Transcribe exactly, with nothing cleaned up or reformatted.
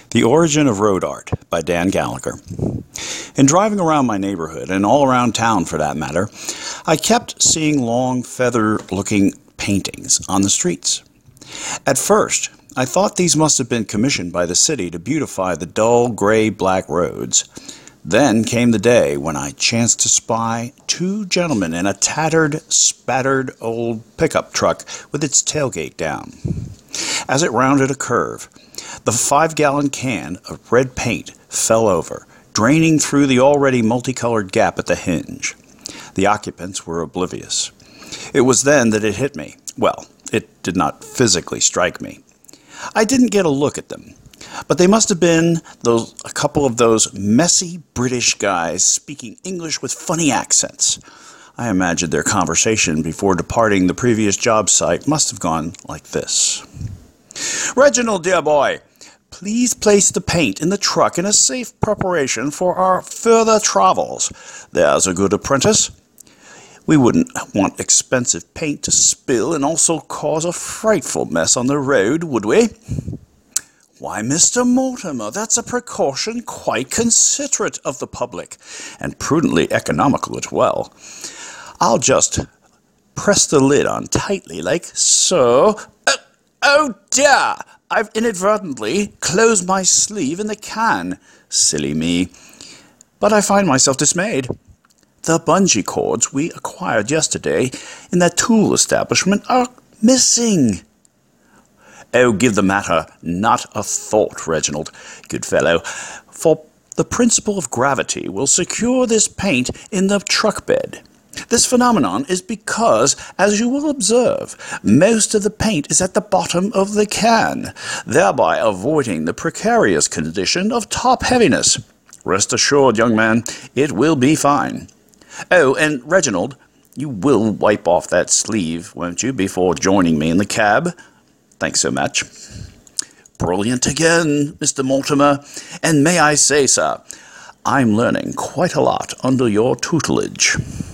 The Origin of Road Art by Dan Gallagher. In driving around my neighborhood, and all around town for that matter, I kept seeing long feather-looking paintings on the streets. At first, I thought these must have been commissioned by the city to beautify the dull, gray-black roads. Then came the day when I chanced to spy two gentlemen in a tattered, spattered old pickup truck with its tailgate down. As it rounded a curve, the five-gallon can of red paint fell over, draining through the already multicolored gap at the hinge. The occupants were oblivious. It was then that it hit me. Well, it did not physically strike me. I didn't get a look at them, but they must have been those a couple of those messy British guys speaking English with funny accents. I imagined their conversation before departing the previous job site must have gone like this. "Reginald, dear boy, please place the paint in the truck in a safe preparation for our further travels. There's a good apprentice. We wouldn't want expensive paint to spill and also cause a frightful mess on the road, would we?" "Why, Mister Mortimer, that's a precaution quite considerate of the public, and prudently economical as well. I'll just press the lid on tightly, like so. Oh, oh dear! I've inadvertently closed my sleeve in the can. Silly me. But I find myself dismayed. The bungee cords we acquired yesterday in that tool establishment are missing." "Oh, give the matter not a thought, Reginald, good fellow, for the principle of gravity will secure this paint in the truck bed. This phenomenon is because, as you will observe, most of the paint is at the bottom of the can, thereby avoiding the precarious condition of top heaviness. Rest assured, young man, it will be fine. Oh, and Reginald, you will wipe off that sleeve, won't you, before joining me in the cab? Thanks so much." "Brilliant again, Mister Mortimer, and may I say, sir, I'm learning quite a lot under your tutelage."